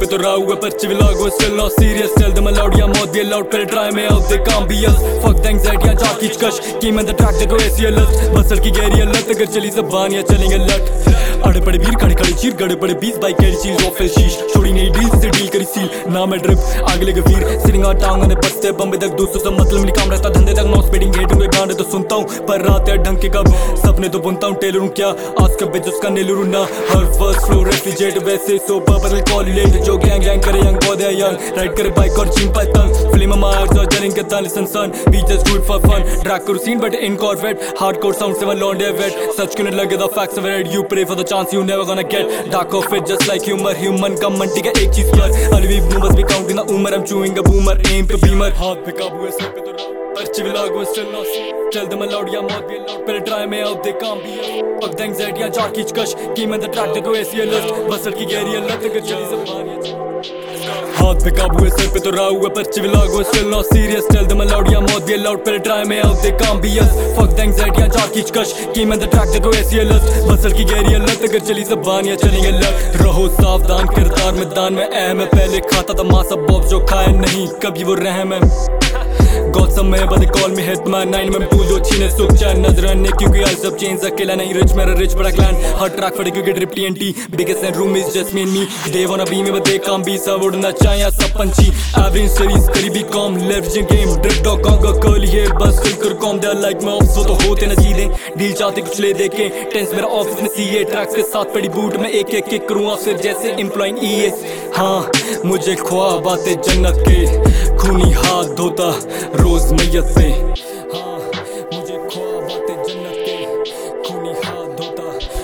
पे तो रहा हुआ पर्चे vlog was still not serious tell them aloud या मौत भी allowed पहले try में out they can't be us fuck the anxiety या जा खींचकश की मैं the track देखो ऐसी अलग बसर की गहरी अलग अगर चली ज़बान या चलेंगे लट अड़े पड़े वीर खड़े खड़े चीर गड़े पड़े 20 बाइक कैरी चीज ऑफ शीश छोड़ी नहीं डील से डील करी सील ना मैं ड्रिप आगे लगे वीर सिटिंग ऑन टांग ने बसते बम्बे तक दोस्तों से मतलब नहीं काम रहता धंधे तक नॉट स्पीडिंग हेटूंगे गाने तो सुनता हूँ पर रात है ढंग के कब सपने तो बुनता हूँ टेलर हूँ क्या आज कब बेचुस का नेलर हूँ ना हर फर्स्ट फ्लोर रेफ्रिजरेट वैसे सोपा बदल कॉल लेट जो गैंग गैंग करे यंग बहुत है यंग राइड करे बाइक और जीन पतंग फिल्म मार्स और जलिंग के तान listen son we just good for fun drag करो scene but in Corvette hardcore sound से वन लॉन्डे वेट सच क्यों लगे the facts of it you pray for the chance you never gonna get dark of it just like humor human का मन टिका एक चीज पर अनवीव नूबस भी काउंटिंग द उमर I'm chewing a boomer aim पे बीमर हाथ पे काबू है सर पे तो पर्चे vlog was still not tell them aloud या मौत भी allowed पहले try में out they can't be us fuck the anxiety या जा खींचकश की मैं the track देखो ऐसी अलग बसर की गहरी अलग अगर चली ज़बान हाथ पे काबू है सर पे तो रहा हुआ पर्चे vlog was still not serious tell them aloud या मौत भी allowed पहले try में out they can't be us fuck the anxiety या जा खींचकश की मैं the track देखो ऐसी अलग बसर की गहरी अलग अगर चली ज़बान या चलेंगे लग रहो सावधान किरदार मैदान में अहम है पहले खाता था माँ सब बॉब जो खाए नहीं कभी वो रहम है God समय but they call me hitman 9 में भूल दो छीने सुख चैन नजर अन्य क्योंकि आज सब चेंज अकेला नहीं रिच मेरा रिच बड़ा क्लैन हर ट्रैक फटे क्योंकि drip TNT biggest in room is just me and me they wanna be me but they can't be सब उड़ना चाहे या सब पंछी average series करीबी कॉम leveraging game drip dog gonga curly है बस फिर कॉम they like my ops वो तो होते न सीधे डील चाहते कुछ ले देके टेंस मेरा ऑफिस में CA ट्रैक्स के साथ पड़ी बूट में एक एक किक करूँ फिर जैसे एम्प्लॉइंग EA हाँ मुझे ख्वाब आते जन्नत के खूनी हाथ धोता रोज मैयत पे हाँ मुझे ख्वाब आते जन्नत के खूनी हाथ धोता